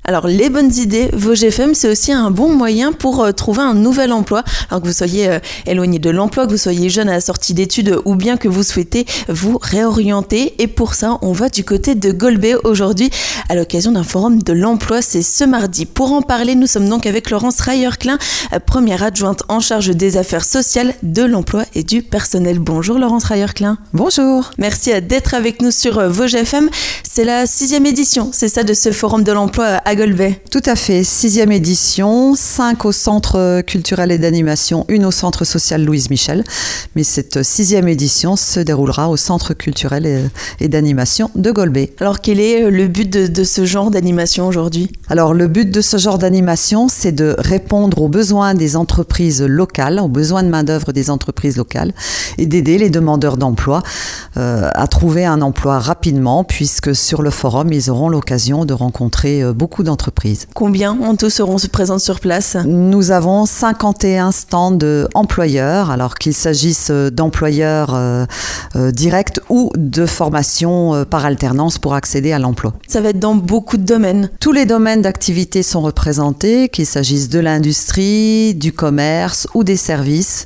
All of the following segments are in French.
Alors, les bonnes idées, Vosges FM, c'est aussi un bon moyen pour trouver un nouvel emploi. Alors que vous soyez éloigné de l'emploi, que vous soyez jeune à la sortie d'études ou bien que vous souhaitez vous réorienter. Et pour ça, on va du côté de Golbey aujourd'hui à l'occasion d'un forum de l'emploi. C'est ce mardi. Pour en parler, nous sommes donc avec Laurence Reyer-Klein, première adjointe en charge des affaires sociales, de l'emploi et du personnel. Bonjour Laurence Reyer-Klein. Bonjour. Merci d'être avec nous sur Vosges FM. C'est la 6e édition, c'est ça, de ce forum de l'emploi à Golbey. Tout à fait, 6e édition, 5 au centre culturel et d'animation, 1 au centre social Louise Michel. Mais cette 6e édition se déroulera au centre culturel et d'animation de Golbey. Alors quel est le but de ce genre d'animation aujourd'hui ? Alors le but de ce genre d'animation, c'est de répondre aux besoins des entreprises locales, aux besoins de main-d'œuvre des entreprises locales et d'aider les demandeurs d'emploi à trouver un emploi rapidement, puisque sur le forum, ils auront l'occasion de rencontrer beaucoup d'entreprises. Combien en tout seront présents sur place ? Nous avons 51 stands employeurs, alors qu'il s'agisse d'employeurs directs ou de formation par alternance pour accéder à l'emploi. Ça va être dans beaucoup de domaines. Tous les domaines d'activité sont représentés, qu'il s'agisse de l'industrie, du commerce ou des services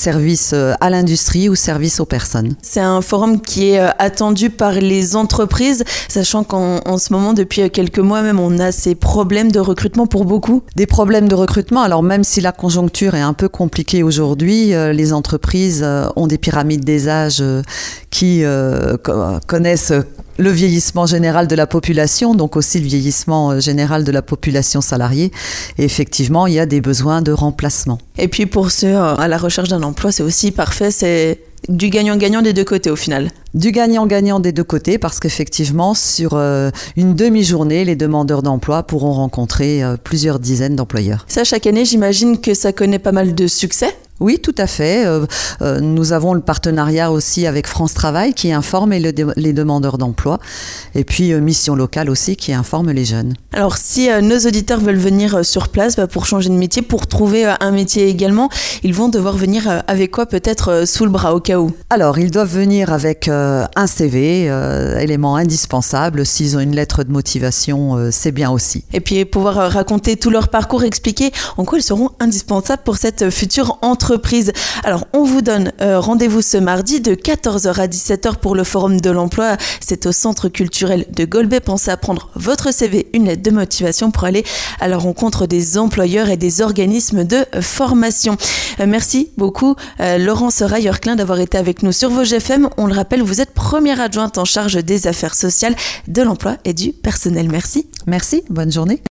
à l'industrie ou services aux personnes. C'est un forum qui est attendu par les entreprises, sachant qu'en ce moment, depuis quelques mois même, on a ces problèmes de recrutement pour beaucoup. Des problèmes de recrutement, alors même si la conjoncture est un peu compliquée aujourd'hui, les entreprises ont des pyramides des âges qui connaissent le vieillissement général de la population, donc aussi le vieillissement général de la population salariée. Et effectivement, il y a des besoins de remplacement. Et puis pour ceux à la recherche d'un emploi, c'est aussi parfait, c'est du gagnant-gagnant des deux côtés au final. Du gagnant-gagnant des deux côtés, parce qu'effectivement, sur une demi-journée, les demandeurs d'emploi pourront rencontrer plusieurs dizaines d'employeurs. Ça, chaque année, j'imagine que ça connaît pas mal de succès. Oui, tout à fait. Nous avons le partenariat aussi avec France Travail qui informe les demandeurs d'emploi, et puis Mission Locale aussi qui informe les jeunes. Alors si nos auditeurs veulent venir sur place pour changer de métier, pour trouver un métier également, ils vont devoir venir avec quoi peut-être sous le bras au cas où ? Alors ils doivent venir avec un CV, élément indispensable. S'ils ont une lettre de motivation, c'est bien aussi. Et puis pouvoir raconter tout leur parcours, expliquer en quoi ils seront indispensables pour cette future entreprise. Alors, on vous donne rendez-vous ce mardi de 14h à 17h pour le Forum de l'Emploi. C'est au Centre culturel de Golbey. Pensez à prendre votre CV, une lettre de motivation pour aller à la rencontre des employeurs et des organismes de formation. Merci beaucoup, Laurence Reyer-Klein, d'avoir été avec nous sur Vosges FM. On le rappelle, vous êtes première adjointe en charge des affaires sociales, de l'emploi et du personnel. Merci. Merci, bonne journée.